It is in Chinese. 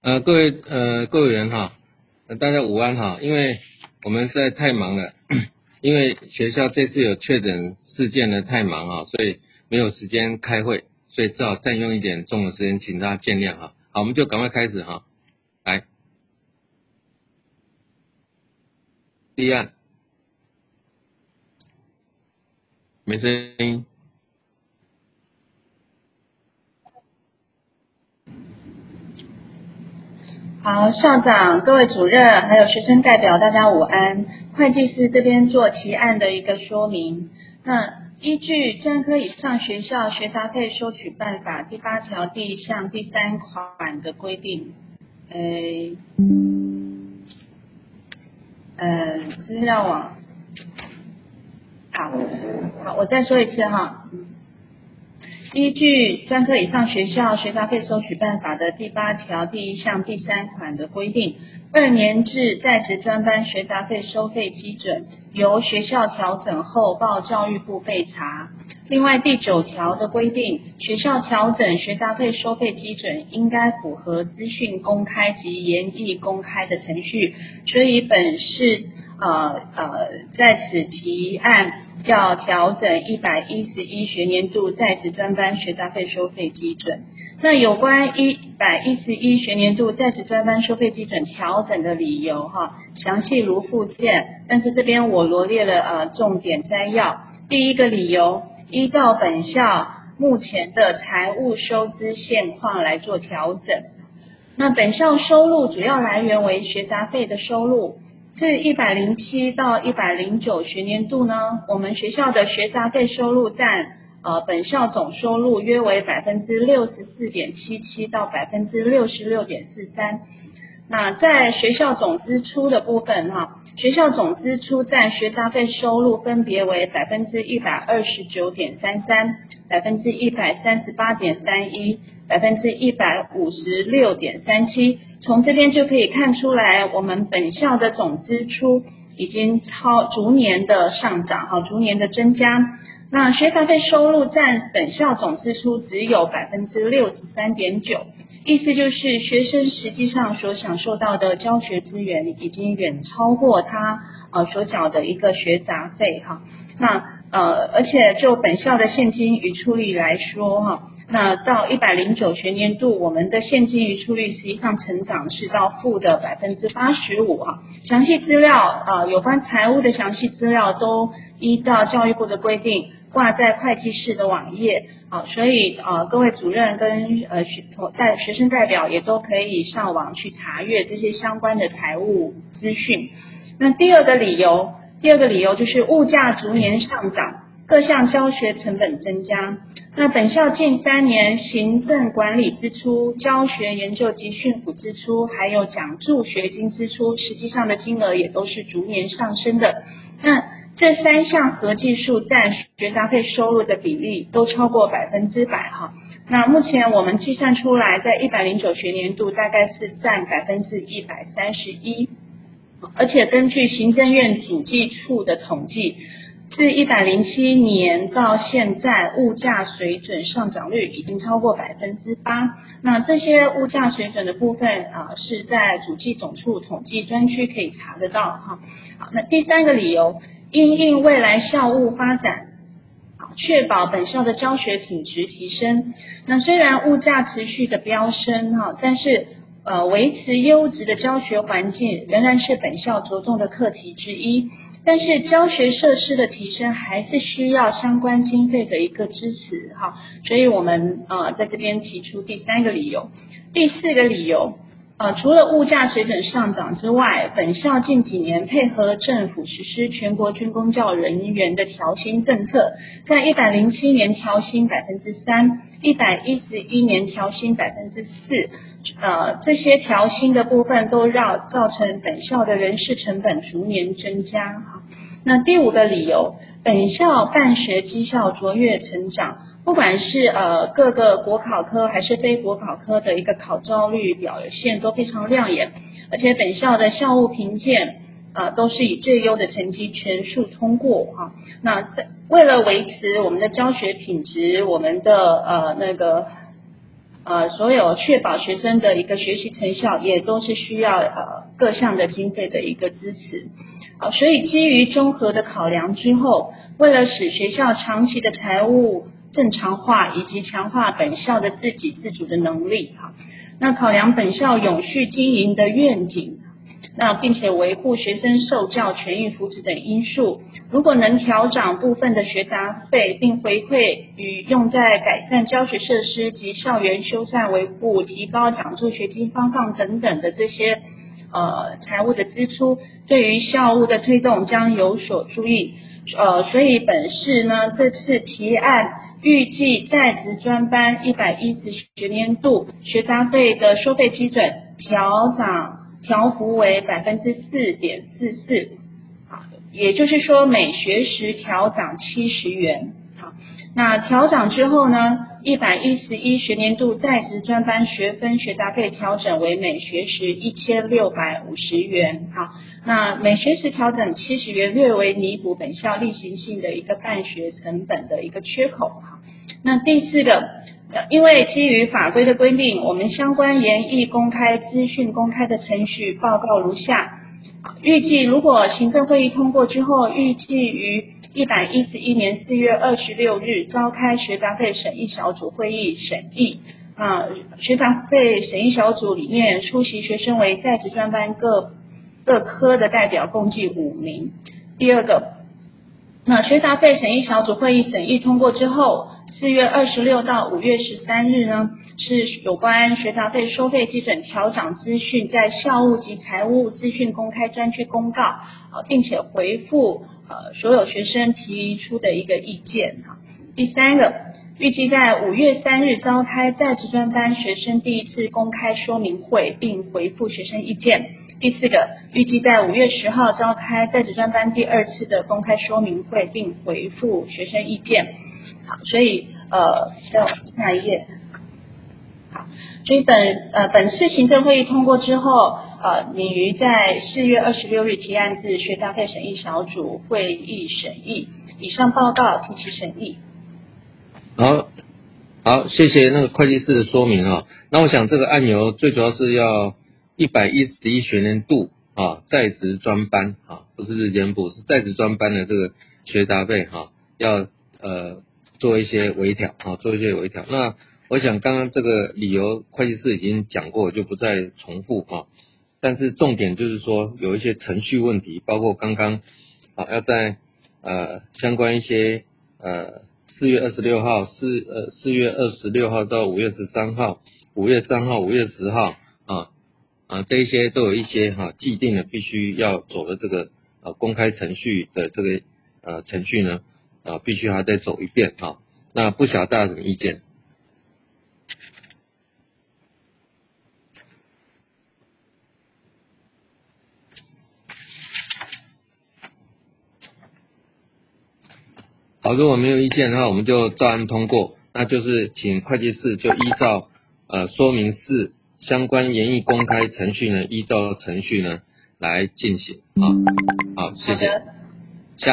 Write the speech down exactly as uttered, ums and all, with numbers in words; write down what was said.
呃，各位呃各位委员哈，呃大家午安哈，因为我们实在太忙了，因为学校这次有确诊事件呢，太忙哈，所以没有时间开会，所以只好占用一点中午时间，请大家见谅哈。好，我们就赶快开始哈，来，第一案，没声音。 好，校长、各位主任还有学生代表，大家午安。会计师这边做提案的一个说明。那依据专科以上学校学杂费收取办法第八条第一项第三款的规定，呃呃，资料网，好，好，我再说一次哈。依据专科以上学校学杂费收取办法的第八条第一项第三款的规定，二年制在职专班学杂费收费基准由学校调整后报教育部备查。另外第九条的规定，学校调整学杂费收费基准应该符合资讯公开及研议公开的程序，所以本市呃呃在此提案要调整一百一十一学年度在职专班学杂费收费基准。那有关一百一十一学年度在职专班收费基准调整的理由哈，详细如附件，但是这边我罗列了呃重点摘要。第一个理由，依照本校目前的财务收支现况来做调整。那本校收入主要来源为学杂费的收入。自一百零七到一百零九学年度呢，我们学校的学杂费收入占呃本校总收入约为百分之六十四点七七到百分之六十六点四三。那在学校总支出的部分哈，学校总支出占学杂费收入分别为百分之一百二十九点三三、百分之一百三十八点三一、百分之一百五十六点三七。从这边就可以看出来，我们本校的总支出已经超逐年的上涨哈，逐年的增加。那学杂费收入占本校总支出只有百分之六十三点九。意思就是学生实际上所享受到的教学资源已经远超过他呃所缴的一个学杂费哈。那呃而且就本校的现金余出率来说哈，那到一百零九学年度我们的现金余出率实际上成长是到负的百分之八十五哈。详细资料啊、呃、有关财务的详细资料都依照教育部的规定挂在会计室的网页，好，所以呃各位主任跟呃学代学生代表也都可以上网去查阅这些相关的财务资讯。那第二个理由，第二个理由就是物价逐年上涨，各项教学成本增加。那本校近三年行政管理支出、教学研究及训辅支出，还有奖助学金支出，实际上的金额也都是逐年上升的。那这三项合计数占学杂费收入的比例都超过百分之百哈。那目前我们计算出来，在一百零九学年度大概是占百分之一百三十一，而且根据行政院主计处的统计，自一百零七年到现在，物价水准上涨率已经超过百分之八。那这些物价水准的部分啊，是在主计总处统计专区可以查得到哈。好，那第三个理由，因应未来校务发展，确保本校的教学品质提升。那虽然物价持续的飙升哈，但是呃维持优质的教学环境仍然是本校着重的课题之一。但是教学设施的提升还是需要相关经费的一个支持哈，所以我们呃在这边提出第三个理由。第四个理由，呃，除了物价水准上涨之外，本校近几年配合政府实施全国军公教人员的调薪政策，在一百零七年调薪百分之三，一百一十一年调薪百分之四，呃，这些调薪的部分都让造成本校的人事成本逐年增加。那第五个理由，本校办学绩效卓越成长。不管是呃各个国考科还是非国考科的一个考招率表现都非常亮眼，而且本校的校务评鉴呃都是以最优的成绩全数通过哈。那在为了维持我们的教学品质，我们的呃那个呃，所有确保学生的一个学习成效，也都是需要呃各项的经费的一个支持。好，所以基于综合的考量之后，为了使学校长期的财务正常化，以及强化本校的自给自足的能力，哈，那考量本校永续经营的愿景，那并且维护学生受教权益福祉等因素，如果能调涨部分的学杂费，并回馈与用在改善教学设施及校园修缮维护、提高奖助学金发放等等的这些呃财务的支出，对于校务的推动将有所注意。呃，所以本市呢这次提案预计在职专班一百一十学年度学杂费的收费基准调涨调幅为百分之四点四四，也就是说每学时调涨七十元。好，那调涨之后呢，一百一十一学年度在职专班学分学杂费调整为每学时一千六百五十元。好，那每学时调整七十元，略为弥补本校例行性的一个办学成本的一个缺口。好，那第四个，因为基于法规的规定，我们相关研议公开资讯公开的程序报告如下。预计如果行政会议通过之后，预计于一百一十一年四月二十六日召开学杂费审议小组会议审议。啊，学杂费审议小组里面出席学生为在职专班各各科的代表共计五名。第二个，那学杂费审议小组会议审议通过之后，四月二十六到五月十三日呢，是有关学杂费收费基准调涨资讯在校务及财务资讯公开专区公告，呃，并且回复呃所有学生提出的一个意见。第三个，预计在五月三日召开在职专班学生第一次公开说明会，并回复学生意见。第四个，预计在五月十号召开在职专班第二次的公开说明会，并回复学生意见。好，所以呃，再往下一页。好，所以本呃本次行政会议通过之后，呃，拟于在四月二十六日提案至学杂费审议小组会议审议。以上报告提起审议。 好，好，谢谢那个会计师的说明啊。那我想这个案由最主要是要一百一十一学年度啊在职专班啊，不是日间部，是在职专班的这个学杂费哈、啊，要呃做一些微调啊，做一些微调。那我想刚刚这个理由会计师已经讲过，我就不再重复啊。但是重点就是说有一些程序问题，包括刚刚啊要在呃相关一些呃四月二十六号四呃四月二十六号到五月十三号五月三号五月十号啊啊这一些都有一些哈、啊、既定的必须要走的这个呃公开程序的这个呃程序呢啊必须还再走一遍啊。那不晓得大家有什么意见？好，如果没有意见的话，我们就照案通过。那就是请会计师就依照呃说明四相关研议公开程序呢，依照程序呢来进行啊。好，谢谢。